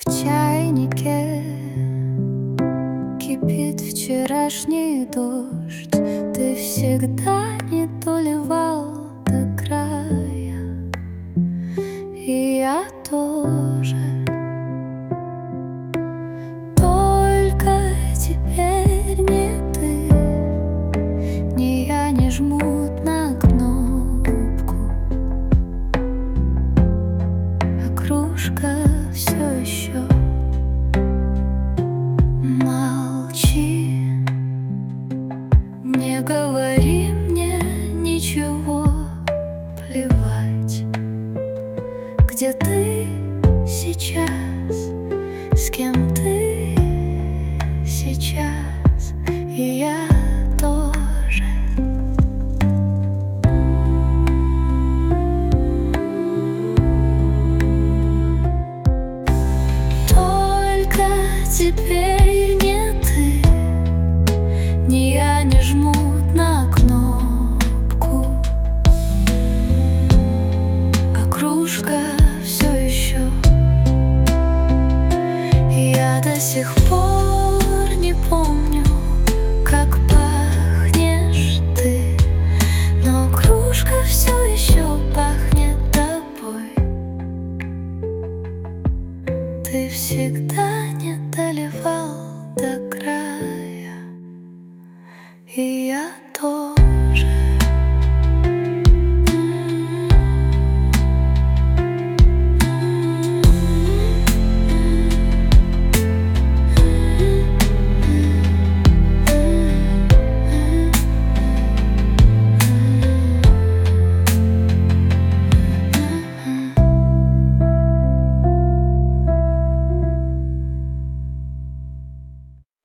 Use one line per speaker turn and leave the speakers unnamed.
В чайнике кипит вчерашний дождь. Ты всегда не доливал до края, и я тоже. Только теперь не ты, ни я не жмут на кнопку, а кружка все еще молчи. Не говори мне ничего, плевать, где ты сейчас, с кем ты сейчас, и я тоже. Только теперь не ты, ни я не жмут на кнопку, а кружка все еще. Я до сих пор не помню, как пахнешь ты, но кружка все еще пахнет тобой. Ты всегда не доливал до края.